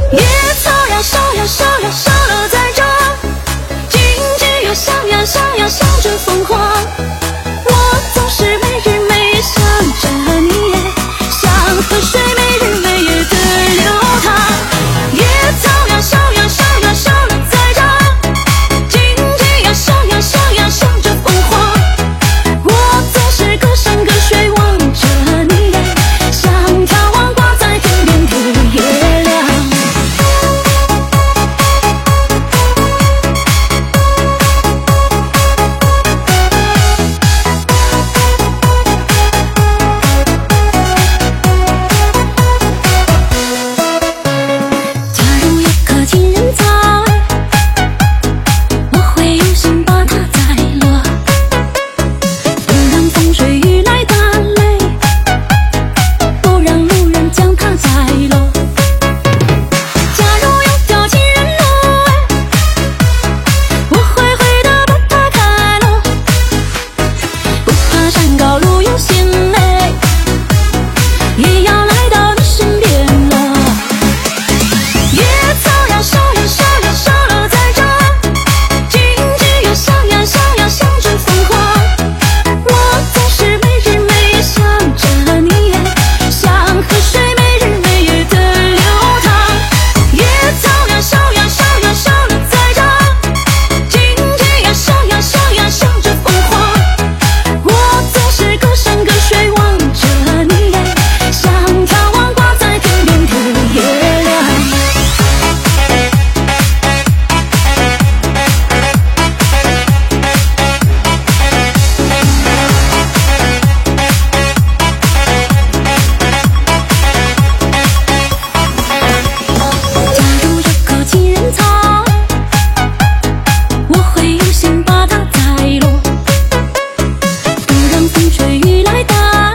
野草呀烧呀烧呀烧了在这，荆棘呀香呀香呀香着凤凰。我总是没日没夜想着你，像河水没日没夜的流淌。野草呀烧呀烧呀烧了在这，荆棘呀香呀香呀香着凤凰。我总是隔山隔水望着你，像条网挂在天边的月亮。假如有棵情人在，我会用心把它栽落，不让风吹雨来打雷，不让路人将它摘落。假如有条情人来，我会会地把它开落，不怕山高路有险嘞，也要来到你身边了。野草呀烧呀烧呀烧了在这，荆棘呀香呀香呀香着凤凰。我总是没日没夜想着你，像河水没日没夜的流淌。野草呀烧呀烧呀烧了在这，荆棘呀香呀香呀香着凤凰。我总是隔山隔水望着你，像条网挂在天边的月亮。假如有棵情人草，我会用心把它栽落，不让风吹雨来打，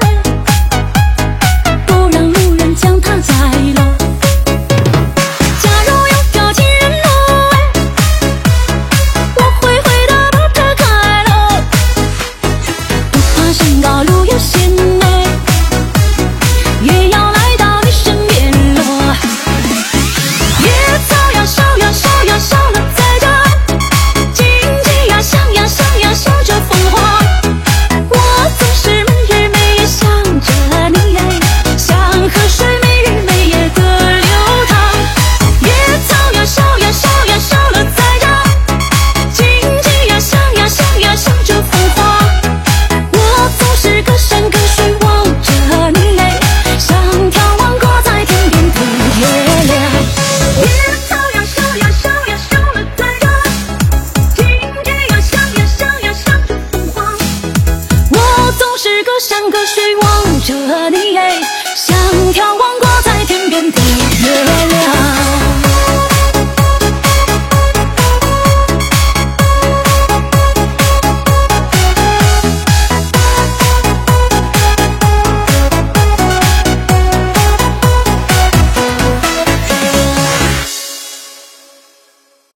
不让路人将它摘落。假如有条情人来，我会会地把它开了，不怕山高路有险嘞，也要来到你身边了。野草呀烧呀烧呀烧了在这，荆棘呀香呀香呀香着凤凰。我总是没日没夜想着你，像河水没日没夜的流淌。野草呀烧呀烧呀烧了在这，荆棘呀香呀香呀香着凤凰。我总是隔山隔水望着你，像条网挂在天边的月亮。野草呀烧呀烧呀烧了在这，荆棘呀香呀香呀香着凤凰。我总是隔山隔水望着